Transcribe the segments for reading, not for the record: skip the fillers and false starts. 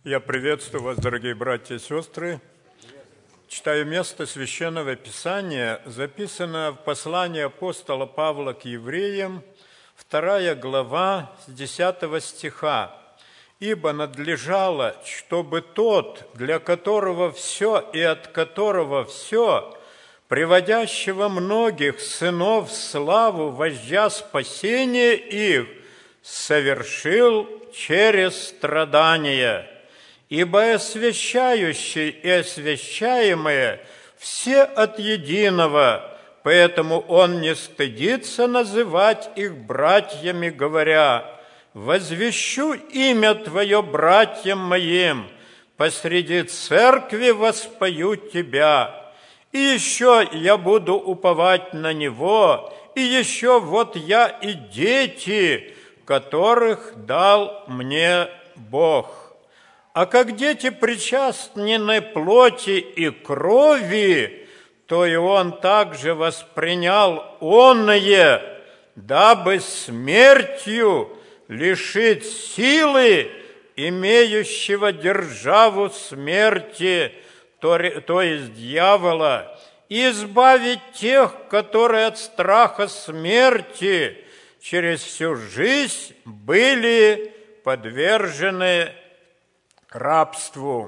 Я приветствую вас, дорогие братья и сестры. Читаю место Священного Писания, записанное в послании апостола Павла к евреям, 2 глава, с 10 стиха. «Ибо надлежало, чтобы тот, для которого все и от которого все, приводящего многих сынов в славу вождя спасения их, совершил через страдания. Ибо освящающий и освящаемые все от единого, поэтому он не стыдится называть их братьями, говоря: возвещу имя Твое братьям моим, посреди церкви воспою Тебя. И еще я буду уповать на Него, и еще вот я и дети, которых дал мне Бог. А как дети причастнены плоти и крови, то и Он также воспринял оное, дабы смертью лишить силы имеющего державу смерти, то есть дьявола, и избавить тех, которые от страха смерти через всю жизнь были подвержены рабству».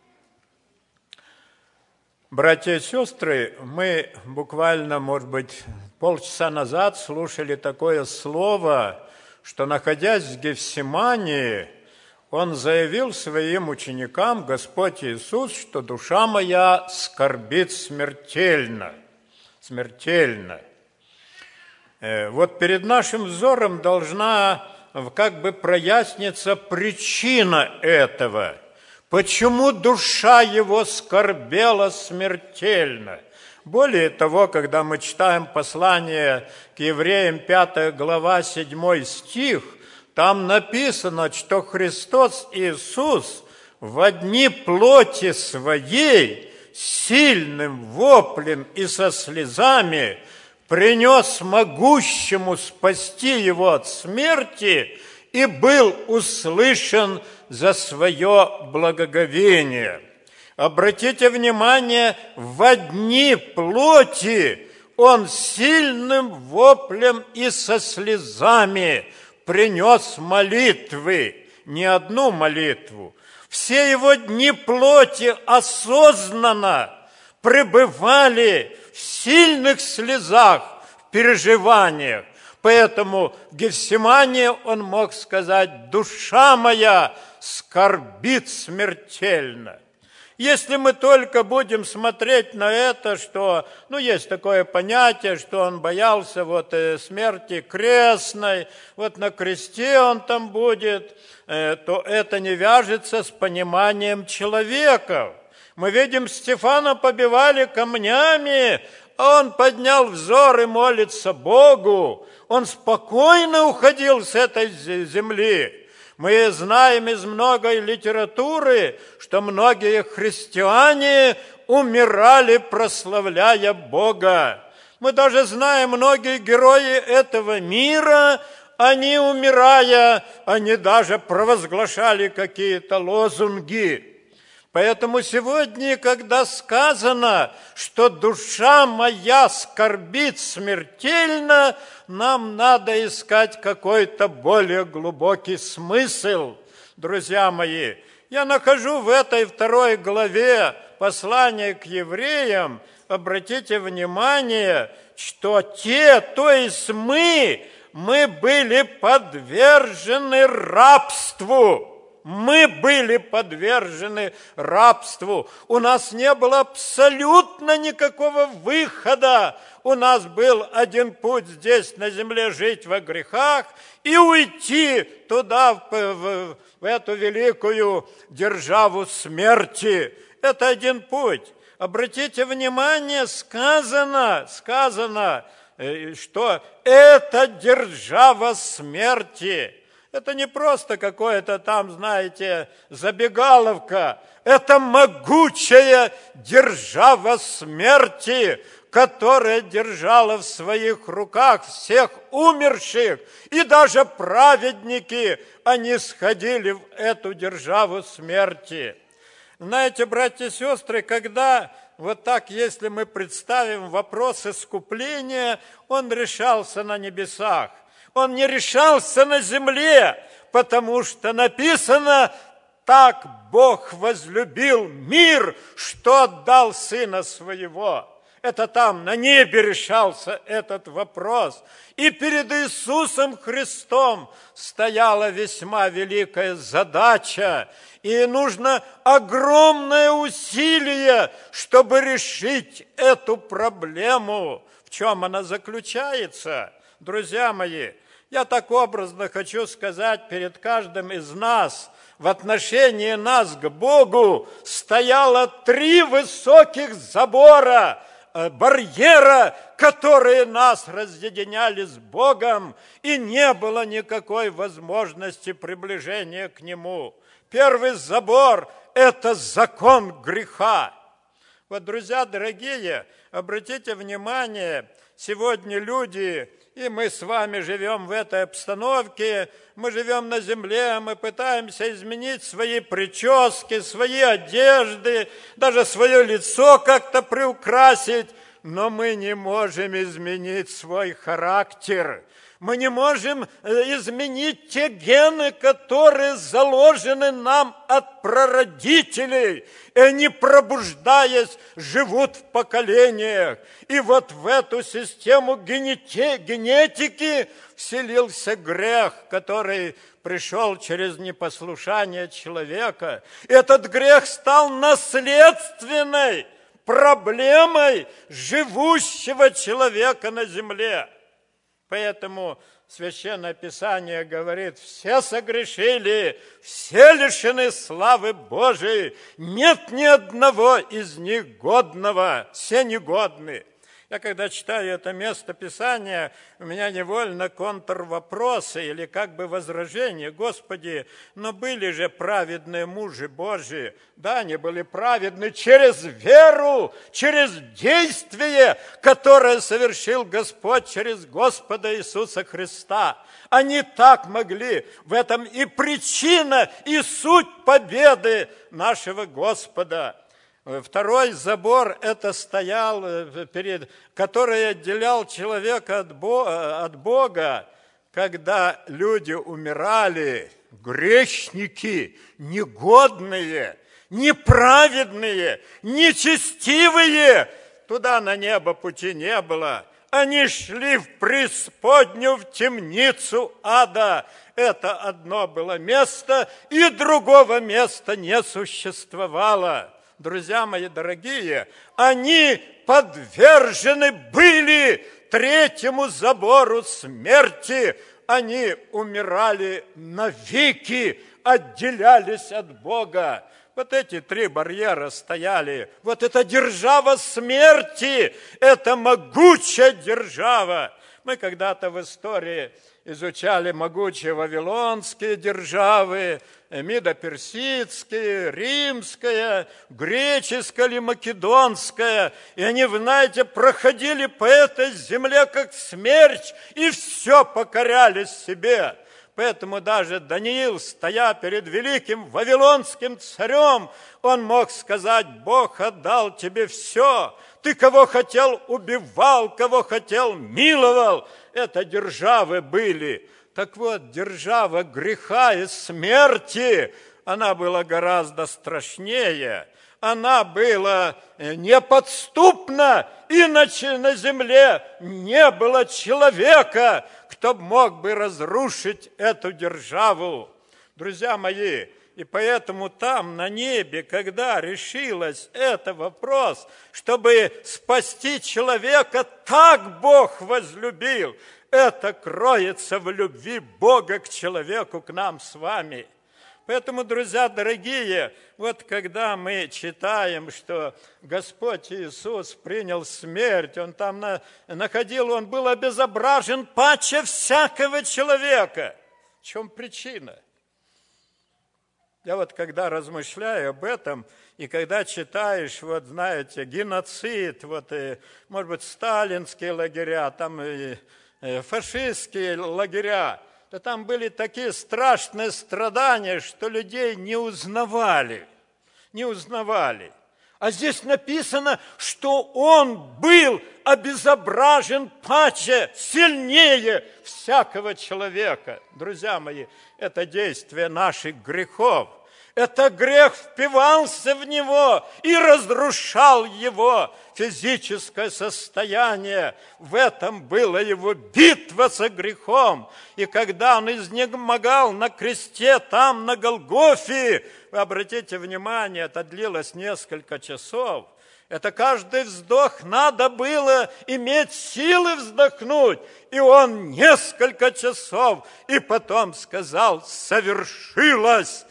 Братья и сестры, мы буквально, может быть, полчаса назад слушали такое слово, что, находясь в Гефсимании, Он заявил своим ученикам, Господь Иисус, что душа моя скорбит смертельно. Смертельно. Вот перед нашим взором должна как бы прояснится причина этого. Почему душа его скорбела смертельно? Более того, когда мы читаем послание к евреям, 5 глава, 7 стих, там написано, что Христос Иисус во дни плоти своей сильным воплем и со слезами принес могущему спасти его от смерти и был услышан за свое благоговение. Обратите внимание, во дни плоти Он сильным воплем и со слезами принес молитвы, не одну молитву. Все Его дни плоти осознанно пребывали в сильных слезах, в переживаниях. Поэтому в Гефсимании Он мог сказать: «Душа моя скорбит смертельно». Если мы только будем смотреть на это, что, есть такое понятие, что Он боялся смерти крестной, на кресте Он там будет, то это не вяжется с пониманием человека. Мы видим, Стефана побивали камнями, а он поднял взор и молится Богу. Он спокойно уходил с этой земли. Мы знаем из многой литературы, что многие христиане умирали, прославляя Бога. Мы даже знаем, многие герои этого мира, они, умирая, они даже провозглашали какие-то лозунги. Поэтому сегодня, когда сказано, что душа моя скорбит смертельно, нам надо искать какой-то более глубокий смысл. Друзья мои, я нахожу в этой 2 главе послания к евреям, обратите внимание, что то есть мы были подвержены рабству. Мы были подвержены рабству. У нас не было абсолютно никакого выхода. У нас был один путь здесь на земле: жить во грехах и уйти туда, в эту великую державу смерти. Это один путь. Обратите внимание, сказано, что это держава смерти. Это не просто какое-то там, забегаловка. Это могучая держава смерти, которая держала в своих руках всех умерших, и даже праведники, они сходили в эту державу смерти. Знаете, братья и сестры, когда вот так, если мы представим вопрос искупления, он решался на небесах, он не решался на земле, потому что написано: так Бог возлюбил мир, что отдал Сына Своего. Это там, на небе, решался этот вопрос. И перед Иисусом Христом стояла весьма великая задача. И нужно огромное усилие, чтобы решить эту проблему. В чем она заключается? Друзья мои, я так образно хочу сказать перед каждым из нас: в отношении нас к Богу стояло 3 высоких забора, барьера, которые нас разъединяли с Богом, и не было никакой возможности приближения к Нему. Первый забор – это закон греха. Вот, друзья дорогие, обратите внимание, сегодня люди, и мы с вами живем в этой обстановке, мы живем на земле, мы пытаемся изменить свои прически, свои одежды, даже свое лицо как-то приукрасить, но мы не можем изменить свой характер. Мы не можем изменить те гены, которые заложены нам от прародителей. И они, пробуждаясь, живут в поколениях. И вот в эту систему генетики вселился грех, который пришел через непослушание человека. Этот грех стал наследственной проблемой живущего человека на земле. Поэтому Священное Писание говорит: все согрешили, все лишены славы Божией, нет ни одного из них годного, все негодны. Я когда читаю это место Писания, у меня невольно контрвопросы или как бы возражения: Господи, но были же праведные мужи Божии. Да, они были праведны через веру, через действие, которое совершил Господь через Господа Иисуса Христа. Они так могли. В этом и причина, и суть победы нашего Господа. Второй забор – это стоял, который отделял человека от Бога, когда люди умирали, грешники, негодные, неправедные, нечестивые. Туда на небо пути не было. Они шли в преисподнюю, в темницу ада. Это одно было место, и другого места не существовало. Друзья мои дорогие, они подвержены были 3-му забору смерти. Они умирали навеки, отделялись от Бога. Вот эти 3 барьера стояли. Вот эта держава смерти, это могучая держава. Мы когда-то в истории изучали могучие вавилонские державы, медо-персидская, римская, греческая или македонская. И они, вы знаете, проходили по этой земле как смерч, и все покорялись себе. Поэтому даже Даниил, стоя перед великим вавилонским царем, он мог сказать: Бог отдал тебе все. Ты кого хотел убивал, кого хотел миловал. Это державы были. Так вот, держава греха и смерти, она была гораздо страшнее. Она была неподступна, иначе на земле не было человека, кто мог бы разрушить эту державу. Друзья мои, и поэтому там, на небе, когда решилось этот вопрос, чтобы спасти человека, так Бог возлюбил. Это кроется в любви Бога к человеку, к нам с вами. Поэтому, друзья дорогие, вот когда мы читаем, что Господь Иисус принял смерть, Он там находил, Он был обезображен паче всякого человека. В чем причина? Я вот когда размышляю об этом, и когда читаешь, вот знаете, геноцид, вот, может быть, сталинские лагеря, там и фашистские лагеря, то там были такие страшные страдания, что людей не узнавали. А здесь написано, что он был обезображен паче, сильнее всякого человека. Друзья мои, это действие наших грехов. Это грех впивался в него и разрушал его физическое состояние. В этом была его битва со грехом. И когда он изнемогал на кресте, там, на Голгофе, вы обратите внимание, это длилось несколько часов. Это каждый вздох надо было иметь силы вздохнуть. И он несколько часов, и потом сказал: совершилось.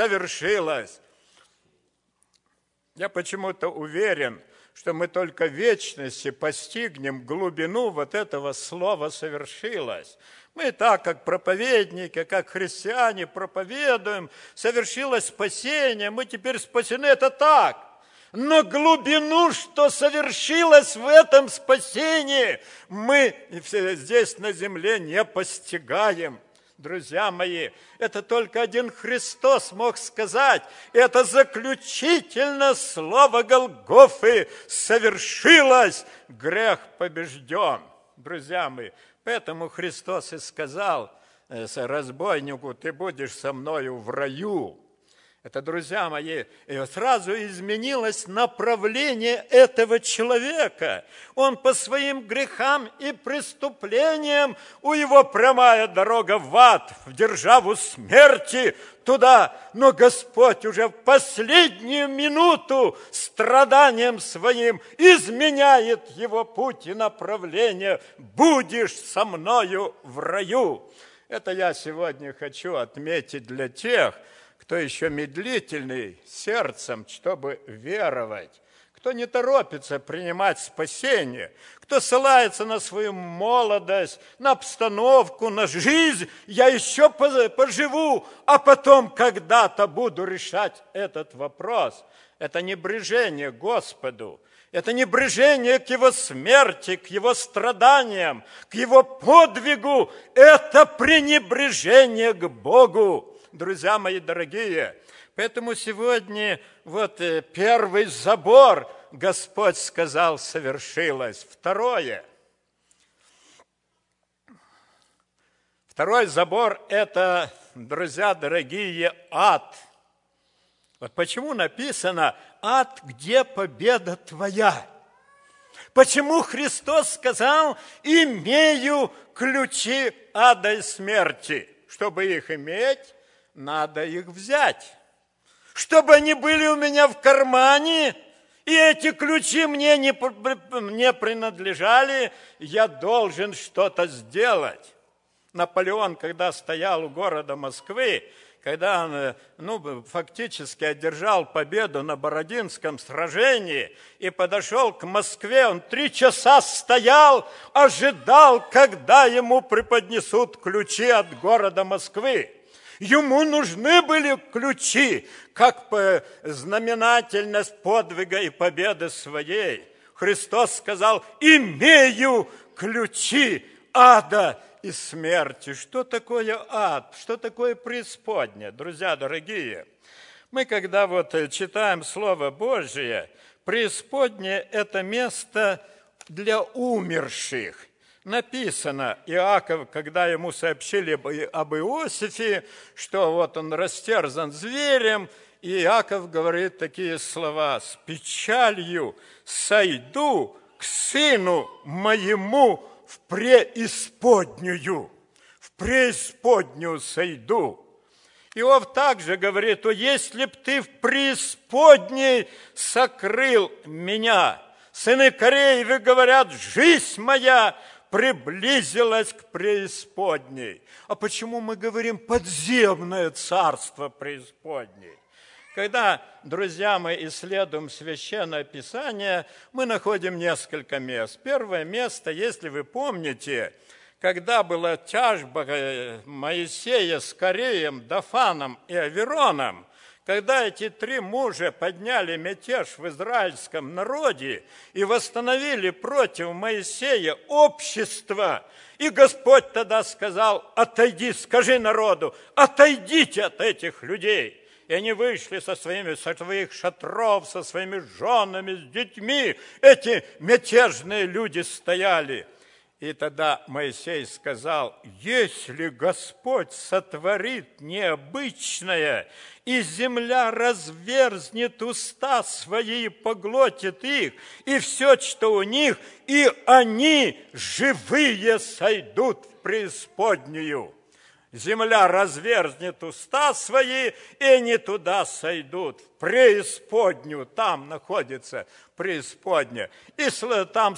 Я почему-то уверен, что мы только в вечности постигнем глубину вот этого слова «совершилось». Мы так, как проповедники, как христиане, проповедуем: совершилось спасение, мы теперь спасены, это так. Но глубину, что совершилось в этом спасении, мы здесь на земле не постигаем. Друзья мои, это только один Христос мог сказать. Это заключительное слово Голгофы: совершилось, грех побежден. Друзья мои, поэтому Христос и сказал разбойнику: ты будешь со мною в раю. Это, друзья мои, сразу изменилось направление этого человека. Он по своим грехам и преступлениям, у его прямая дорога в ад, в державу смерти, туда. Но Господь уже в последнюю минуту страданием своим изменяет его путь и направление. Будешь со мною в раю. Это я сегодня хочу отметить для тех, кто еще медлительный сердцем, чтобы веровать, кто не торопится принимать спасение, кто ссылается на свою молодость, на обстановку, на жизнь. Я еще поживу, а потом когда-то буду решать этот вопрос. Это небрежение к Господу. Это небрежение к Его смерти, к Его страданиям, к Его подвигу. Это пренебрежение к Богу. Друзья мои дорогие, поэтому сегодня вот первый забор, Господь сказал, совершилось. Второй забор – это, друзья дорогие, ад. Вот почему написано «ад, где победа твоя». Почему Христос сказал: «Имею ключи ада и смерти». Чтобы их иметь, надо их взять. Чтобы они были у меня в кармане, и эти ключи мне не принадлежали, я должен что-то сделать. Наполеон, когда стоял у города Москвы, когда он фактически одержал победу на Бородинском сражении и подошел к Москве, он 3 часа стоял, ожидал, когда ему преподнесут ключи от города Москвы. Ему нужны были ключи, как знаменательность подвига и победы своей. Христос сказал: «Имею ключи ада и смерти». Что такое ад? Что такое преисподняя? Друзья дорогие, мы когда вот читаем Слово Божие, преисподняя – это место для умерших. Написано, Иаков, когда ему сообщили об Иосифе, что вот он растерзан зверем, и Иаков говорит такие слова: «С печалью сойду к сыну моему в преисподнюю сойду». Иов также говорит: «О, если б ты в преисподней сокрыл меня». Сыны Кореевы говорят: «Жизнь моя приблизилась к преисподней». А почему мы говорим подземное царство преисподней? Когда, друзья, мы исследуем Священное Писание, мы находим несколько мест. Первое место, если вы помните, когда была тяжба Моисея с Кореем, Дафаном и Авероном, Когда эти 3 мужа подняли мятеж в израильском народе и восстановили против Моисея общество, и Господь тогда сказал: отойди, скажи народу, отойдите от этих людей. И они вышли со своих шатров, со своими женами, с детьми. Эти мятежные люди стояли. И тогда Моисей сказал: если Господь сотворит необычное, и земля разверзнет уста свои и поглотит их, и все, что у них, и они живые сойдут в преисподнюю. Земля разверзнет уста свои, и они туда сойдут, в преисподнюю, там находится преисподняя. И там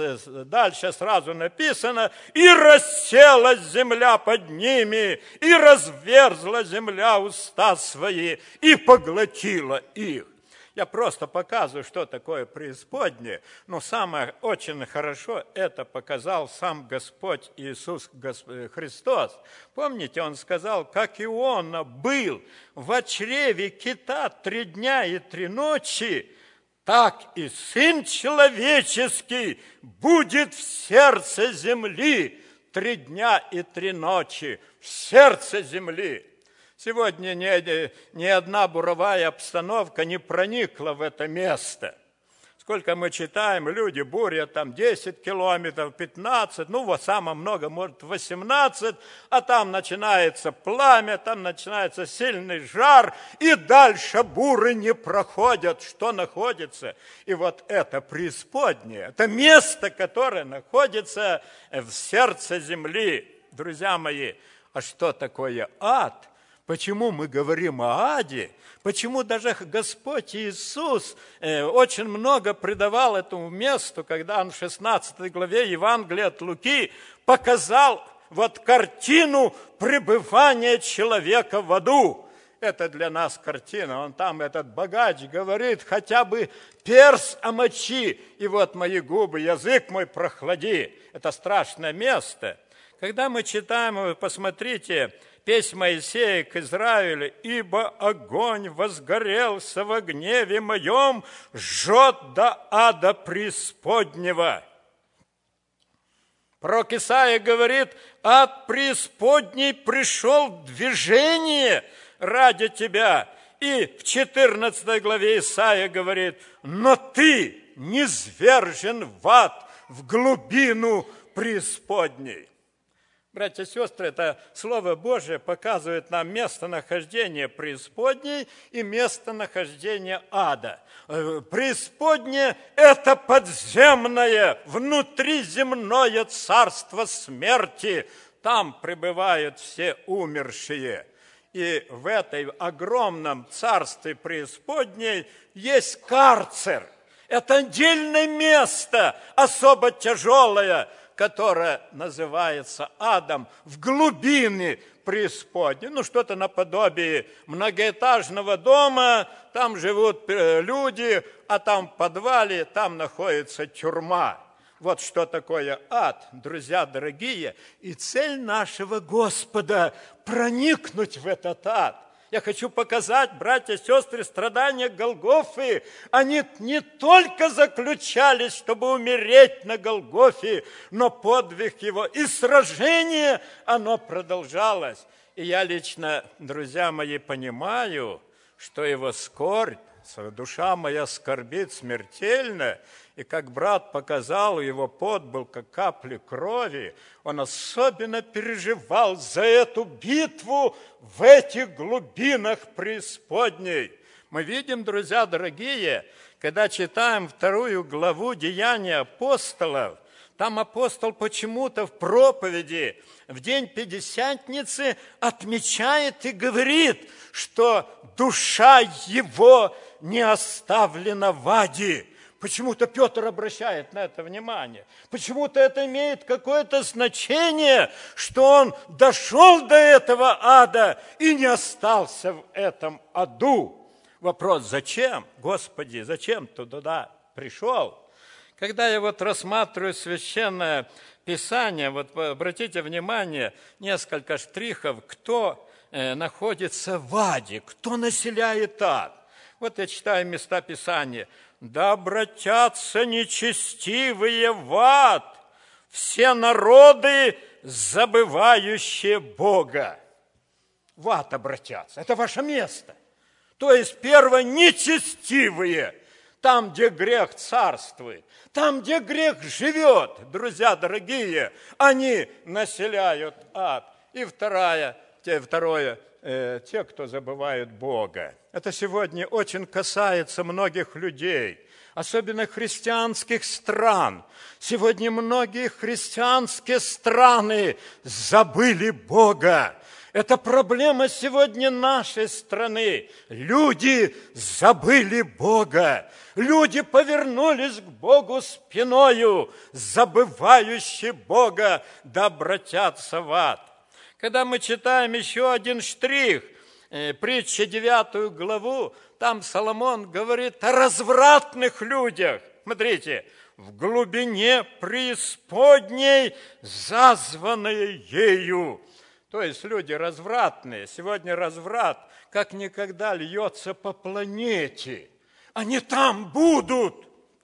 дальше сразу написано: и расселась земля под ними, и разверзла земля уста свои, и поглотила их. Я просто показываю, что такое преисподнее, но самое очень хорошо это показал сам Господь Иисус Христос. Помните, Он сказал: как Иона был в чреве кита 3 дня и 3 ночи, так и Сын Человеческий будет в сердце земли 3 дня и 3 ночи, в сердце земли. Сегодня ни одна буровая обстановка не проникла в это место. Сколько мы читаем, люди бурят там 10 километров, 15, во самом много, может, 18, а там начинается пламя, там начинается сильный жар, и дальше буры не проходят, что находится. И вот это преисподнее, это место, которое находится в сердце земли. Друзья мои, а что такое ад? Почему мы говорим о аде? Почему даже Господь Иисус очень много придавал этому месту, когда Он в 16 главе Евангелия от Луки показал картину пребывания человека в аду. Это для нас картина. Он там, этот богач, говорит: хотя бы перст омочи, и мои губы, язык мой прохлади. Это страшное место. Когда мы читаем, посмотрите, песнь Моисея к Израилю: «Ибо огонь возгорелся во гневе моем, жжет до ада преисподнего». Пророк Исаия говорит: ад преисподней пришел в движение ради тебя. И в 14 главе Исаия говорит: но ты низвержен в ад, в глубину преисподней. Братья и сестры, это Слово Божие показывает нам местонахождение преисподней и местонахождение ада. Преисподнее – это подземное, внутриземное царство смерти. Там пребывают все умершие. И в этой огромном царстве преисподней есть карцер. Это отдельное место, особо тяжелое, которое называется адом, в глубине преисподней. Что-то наподобие многоэтажного дома, там живут люди, а там в подвале, там находится тюрьма. Вот что такое ад, друзья дорогие. И цель нашего Господа – проникнуть в этот ад. Я хочу показать, братья и сестры, страдания Голгофы. Они не только заключались, чтобы умереть на Голгофе, но подвиг его и сражение, оно продолжалось. И я лично, друзья мои, понимаю, что его скорбь, душа моя скорбит смертельно. И как брат показал, его пот был как капли крови. Он особенно переживал за эту битву в этих глубинах преисподней. Мы видим, друзья дорогие, когда читаем 2 главу Деяния апостолов, там апостол почему-то в проповеди в день Пятидесятницы отмечает и говорит, что душа его не оставлена в аде. Почему-то Петр обращает на это внимание. Почему-то это имеет какое-то значение, что он дошел до этого ада и не остался в этом аду. Вопрос: зачем? Господи, зачем ты туда пришел? Когда я рассматриваю Священное Писание, обратите внимание, несколько штрихов, кто находится в аде, кто населяет ад. Вот я читаю места Писания. «Да обратятся нечестивые в ад, все народы, забывающие Бога». В ад обратятся. Это ваше место. То есть, первое, нечестивые. Там, где грех царствует, там, где грех живет, друзья дорогие, они населяют ад. И второе, те, кто забывают Бога. Это сегодня очень касается многих людей, особенно христианских стран. Сегодня многие христианские страны забыли Бога. Это проблема сегодня нашей страны. Люди забыли Бога. Люди повернулись к Богу спиною, забывающие Бога, да обратятся в ад. Когда мы читаем еще один штрих, притча 9 главу, там Соломон говорит о развратных людях. Смотрите, в глубине преисподней, зазванные ею. То есть люди развратные. Сегодня разврат как никогда льется по планете. Они там будут.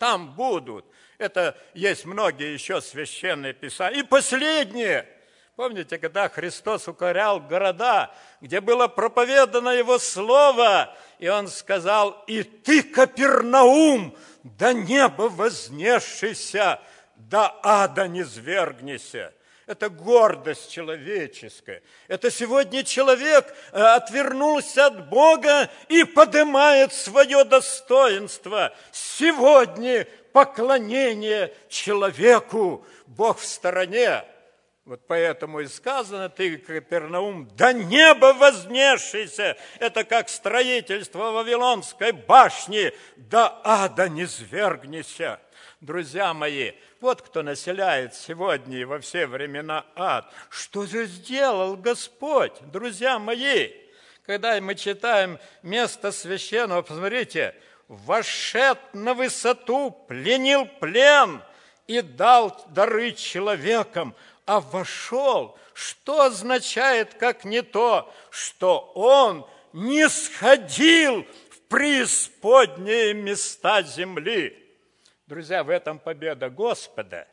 Это есть многие еще священные писания. И последнее. Помните, когда Христос укорял города, где было проповедано Его Слово, и Он сказал: «И ты, Капернаум, до неба вознесшийся, до ада низвергнися». Это гордость человеческая. Это сегодня человек отвернулся от Бога и поднимает свое достоинство. Сегодня поклонение человеку, Бог в стороне. Вот поэтому и сказано: ты, Капернаум, до неба вознесшийся. Это как строительство Вавилонской башни, до ада низвергнися. Друзья мои, вот кто населяет сегодня и во все времена ад. Что же сделал Господь, друзья мои? Когда мы читаем место священного, посмотрите: «Вошед на высоту, пленил плен и дал дары человекам». А вошел, что означает, как не то, что он не сходил в преисподние места земли. Друзья, в этом победа Господа.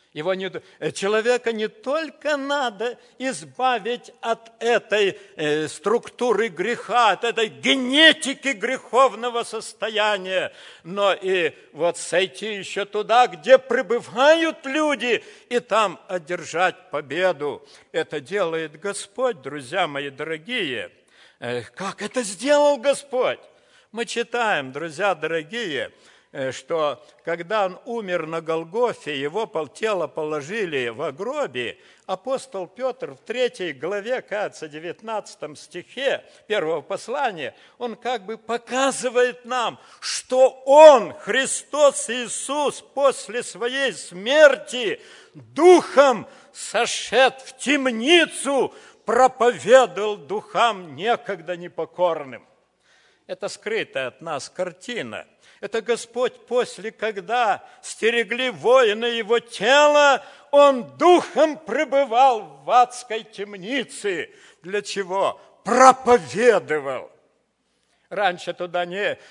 Человека не только надо избавить от этой структуры греха, от этой генетики греховного состояния, но и вот сойти еще туда, где пребывают люди, и там одержать победу. Это делает Господь, друзья мои дорогие. Как это сделал Господь? Мы читаем, друзья дорогие, что когда он умер на Голгофе, его тело положили в гробе, апостол Петр в 3 главе, кажется, 19 стихе 1 послания, он как бы показывает нам, что он, Христос Иисус, после своей смерти духом сошед в темницу, проповедовал духам некогда непокорным. Это скрытая от нас картина. Это Господь после, когда стерегли воины его тела, он духом пребывал в адской темнице. Для чего? Проповедовал. Раньше туда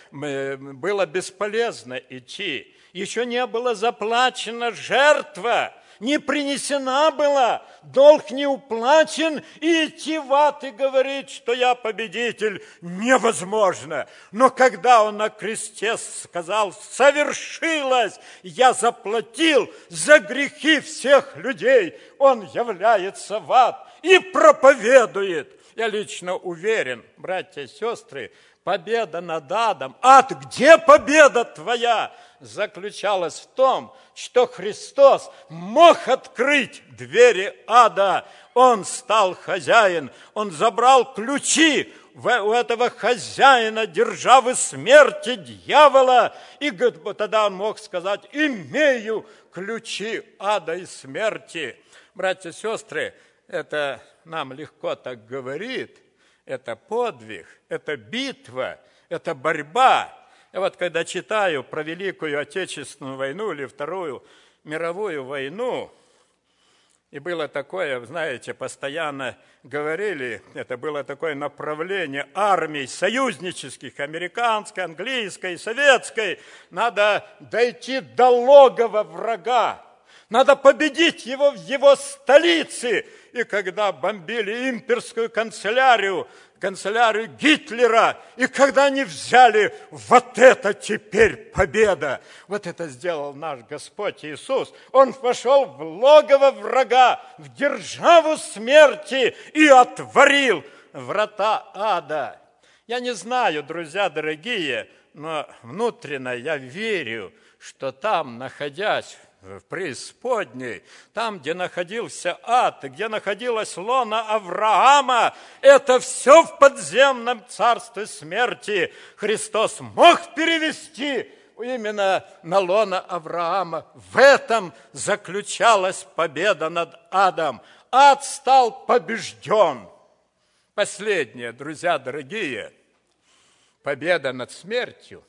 было бесполезно идти. Еще не была заплачена жертва, не принесена была, долг не уплачен, и идти в ад и говорить, что я победитель, невозможно. Но когда он на кресте сказал: совершилось, я заплатил за грехи всех людей, он является в ад и проповедует. Я лично уверен, братья и сестры, победа над адом. Ад, где победа твоя? Заключалась в том, что Христос мог открыть двери ада. Он стал хозяин, он забрал ключи у этого хозяина державы смерти, дьявола. И тогда он мог сказать: имею ключи ада и смерти. Братья и сестры, это нам легко так говорит. Это подвиг, это битва, это борьба. И вот когда читаю про Великую Отечественную войну или Вторую мировую войну, И было такое, знаете, постоянно говорили, это было такое направление армий союзнических, американской, английской, советской. Надо дойти до логова врага, надо победить его в его столице. И когда бомбили имперскую канцелярию Гитлера, и когда они взяли, вот это теперь победа, вот это сделал наш Господь Иисус. Он пошел в логово врага, в державу смерти и отворил врата ада. Я не знаю, друзья дорогие, но внутренне я верю, что там, находясь в преисподней, там, где находился ад, где находилась лона Авраама, это все в подземном царстве смерти Христос мог перевести именно на лона Авраама. В этом заключалась победа над адом. Ад стал побежден. Последнее, друзья дорогие, победа над смертью.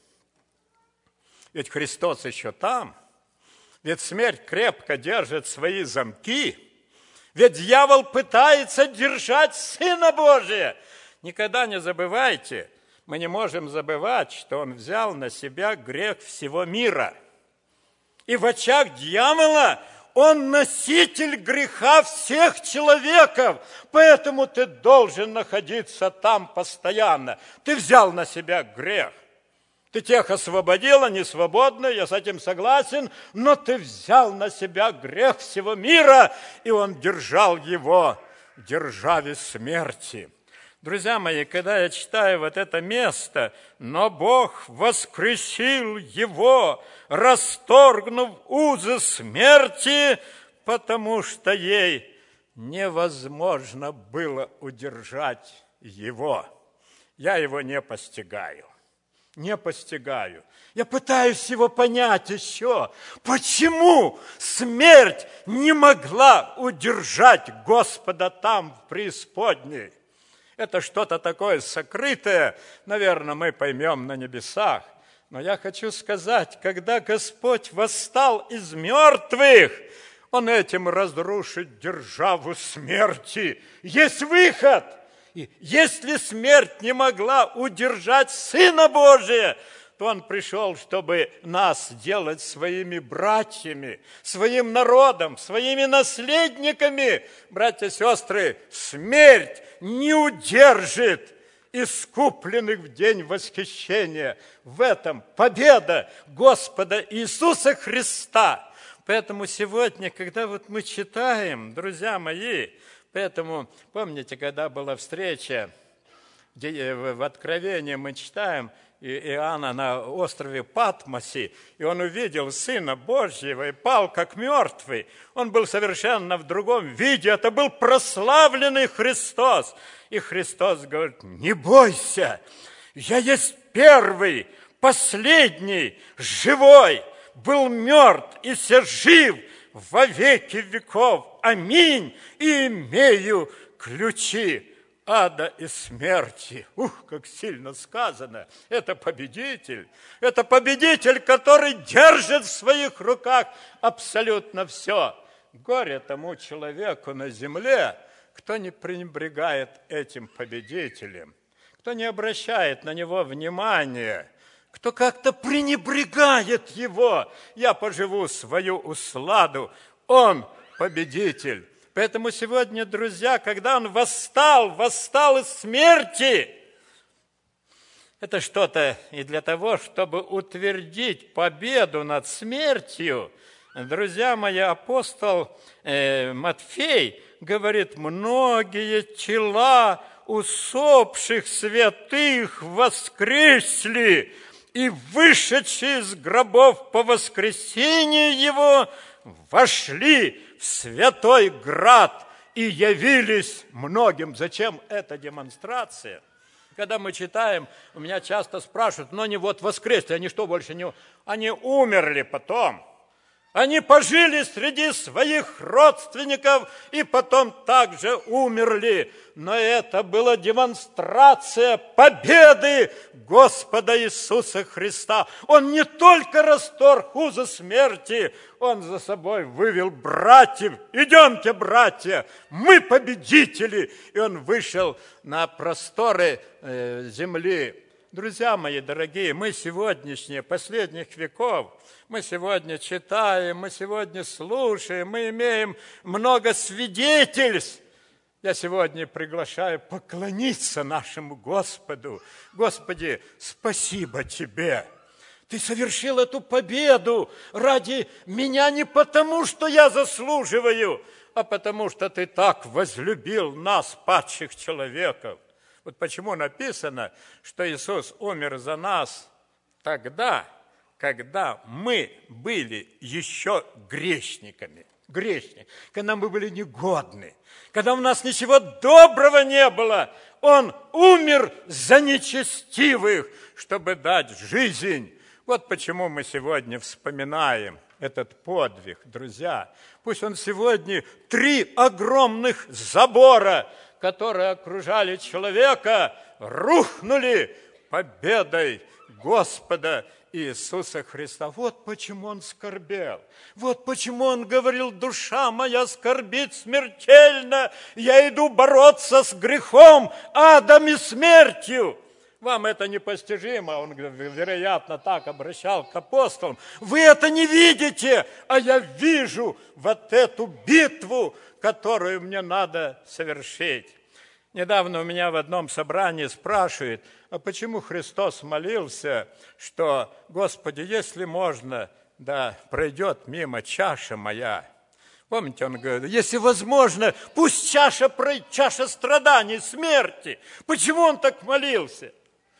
Ведь Христос еще там. Ведь смерть крепко держит свои замки. Ведь дьявол пытается держать Сына Божия. Никогда не забывайте, мы не можем забывать, что Он взял на себя грех всего мира. И в очах дьявола Он носитель греха всех человеков. Поэтому ты должен находиться там постоянно. Ты взял на себя грех. Ты тех освободил, они свободны, я с этим согласен, но ты взял на себя грех всего мира, и он держал его в державе смерти. Друзья мои, когда я читаю вот это место, но Бог воскресил его, расторгнув узы смерти, потому что ей невозможно было удержать его. Я его не постигаю. Не постигаю. Я пытаюсь его понять еще. Почему смерть не могла удержать Господа там, в преисподней? Это что-то такое сокрытое, наверное, мы поймем на небесах. Но я хочу сказать, когда Господь восстал из мертвых, Он этим разрушит державу смерти. Есть выход. И если смерть не могла удержать Сына Божия, то Он пришел, чтобы нас сделать своими братьями, своим народом, своими наследниками. Братья и сестры, смерть не удержит искупленных в день восхищения. В этом победа Господа Иисуса Христа. Поэтому сегодня, когда вот мы читаем, друзья мои, поэтому, помните, когда была встреча, в Откровении мы читаем, Иоанна на острове Патмосе, и он увидел Сына Божьего и пал как мертвый. Он был совершенно в другом виде, это был прославленный Христос. И Христос говорит: не бойся, я есть первый, последний, живой, был мертв и се жив во веки веков. Аминь. И имею ключи ада и смерти. Ух, как сильно сказано. Это победитель. Это победитель, который держит в своих руках абсолютно все. Горе тому человеку на земле, кто не пренебрегает этим победителем, кто не обращает на него внимания, кто как-то пренебрегает его. Я поживу свою усладу. Он победитель. Поэтому сегодня, друзья, когда Он восстал из смерти, это что-то и для того, чтобы утвердить победу над смертью. Друзья мои, апостол Матфей говорит: многие тела усопших святых воскресли, и вышедшие из гробов по воскресению Его вошли в святой град и явились многим. Зачем эта демонстрация? Когда мы читаем, у меня часто спрашивают: но они вот воскресли, они что, больше не... Они умерли потом. Они пожили среди своих родственников и потом также умерли. Но это была демонстрация победы Господа Иисуса Христа. Он не только расторг узы смерти, Он за собой вывел братьев. Идемте, братья, мы победители. И Он вышел на просторы земли. Друзья мои дорогие, мы сегодняшние, последних веков, мы сегодня читаем, мы сегодня слушаем, мы имеем много свидетельств. Я сегодня приглашаю поклониться нашему Господу. Господи, спасибо Тебе. Ты совершил эту победу ради меня не потому, что я заслуживаю, а потому, что Ты так возлюбил нас, падших человеков. Вот почему написано, что Иисус умер за нас тогда, когда мы были еще грешниками. Когда мы были негодны, когда у нас ничего доброго не было. Он умер за нечестивых, чтобы дать жизнь. Вот почему мы сегодня вспоминаем этот подвиг, друзья. Пусть он сегодня 3 огромных забора, которые окружали человека, рухнули победой Господа Иисуса Христа. Вот почему Он скорбел. Вот почему Он говорил: душа моя скорбит смертельно, я иду бороться с грехом, адом и смертью. Вам это непостижимо. Он, вероятно, так обращал к апостолам. Вы это не видите, а я вижу вот эту битву, которую мне надо совершить. Недавно у меня в одном собрании спрашивают, а почему Христос молился, что, Господи, если можно, да пройдет мимо чаша моя. Помните, он говорит, если возможно, пусть чаша страданий, смерти. Почему он так молился?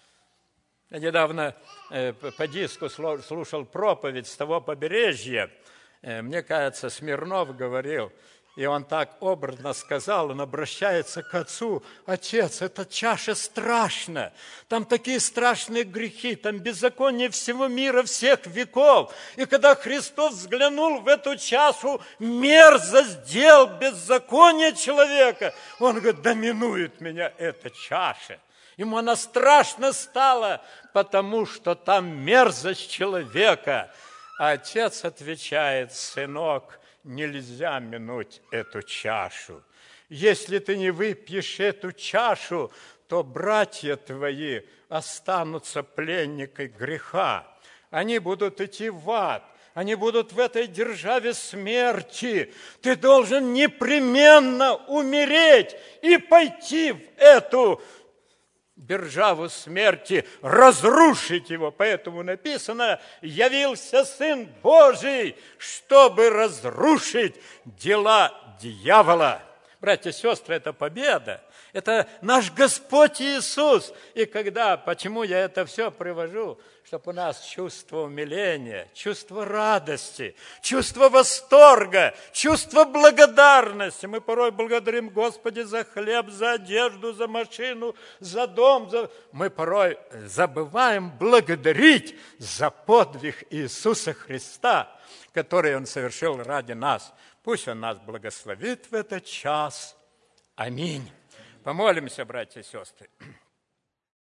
Я недавно по диску слушал проповедь с того побережья. Мне кажется, Смирнов говорил, и он так образно сказал, он обращается к отцу: отец, эта чаша страшна, там такие страшные грехи, там беззаконие всего мира, всех веков. И когда Христос взглянул в эту чашу, мерзость дел, беззаконие человека, он говорит: доминует меня эта чаша. Ему она страшно стала, потому что там мерзость человека. А отец отвечает: сынок, нельзя минуть эту чашу. Если ты не выпьешь эту чашу, то братья твои останутся пленниками греха. Они будут идти в ад. Они будут в этой державе смерти. Ты должен непременно умереть и пойти в эту державу смерти, разрушить его. Поэтому написано: явился Сын Божий, чтобы разрушить дела дьявола. Братья и сестры, это победа. Это наш Господь Иисус. И почему я это все привожу? Чтобы у нас чувство умиления, чувство радости, чувство восторга, чувство благодарности. Мы порой благодарим Господи за хлеб, за одежду, за машину, за дом. Мы порой забываем благодарить за подвиг Иисуса Христа, который Он совершил ради нас. Пусть Он нас благословит в этот час. Аминь. Помолимся, братья и сестры.